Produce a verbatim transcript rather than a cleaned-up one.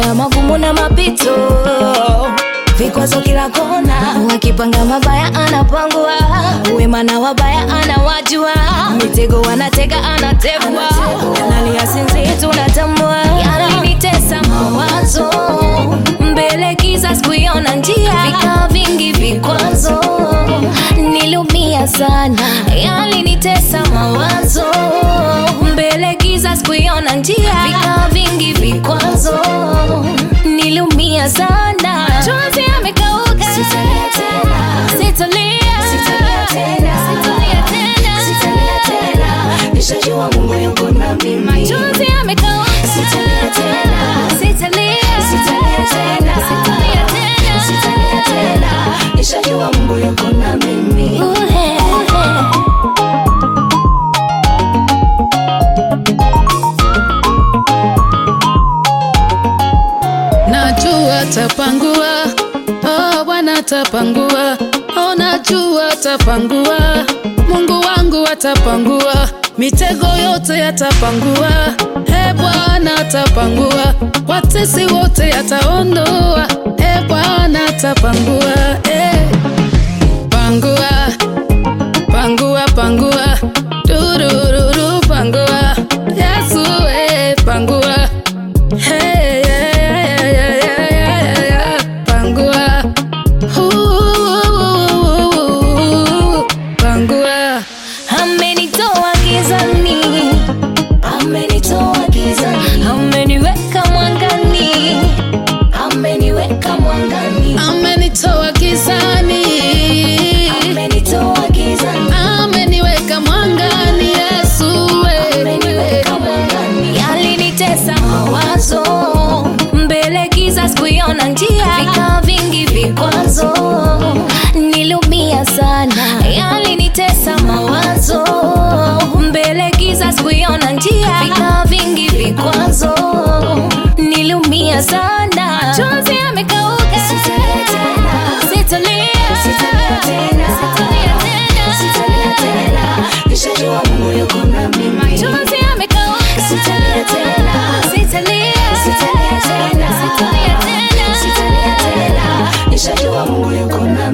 ya magumu na mapito, vikwazo kila kona. Wakipanga mabaya anapangwa, wema na wabaya anawajua. Mitego wanatega anategwa, analia sinzi tunatambua. Yalinitesa mawazo, mbele giza sikuiona njia. Vika vingi vikwazo, nilumia sana. Yalinitesa mawazo, mbele giza sikuiona njia. Vika vingi vikwazo, nilumia sana. Chozi yamekauka, sitalia tena, sitalia, sitalia tena, sitalia tena, sitalia tena. Nishajua Mungu yuko na mimi. Machozi yamekauka, sitalia tena, sitalia, sitalia tena, sitalia tena, sitalia tena. Nishajua Mungu yuko na mimi. Uhe, uhe. Najua tapangua, oh Bwana tapangua, oh najua tapangua, Mungu wangu atapangua, mitego yote yatapangua, he Bwana atapangua, watesi wote yataondoa, he Bwana atapangua, eh. Pangua, pangua, pangua, durururu pangua, Yesu eh pangua, hey, yeah, yeah, yeah, yeah, yeah. Pangua, uh, pangua. Amenitoa gizani, amenitoa gizani, ameniweka mwangani, ameniweka mwangani, Amenitoa gizani, amenitoa gizani, ameniweka mwangani, Yesu we. ameniweka mwangani. Yalinitesa mawazo, mbele giza sikuiona njia. Vika vingi vikwazo, nilumia sana. Yalinitesa mawazo, mbele giza sikuiona njia. Vika vingi vikwazo, nilumia sana. Chozi yamekauka, sitalia tena, sitalia, sitalia tena, sitalia tena, sitalia tena. Nishajua Mungu yuko na mimi. Machozi yamekauka, sitalia tena, sitalia, sitalia tena, sitalia tena, sitalia tena. Nishajua Mungu yuko na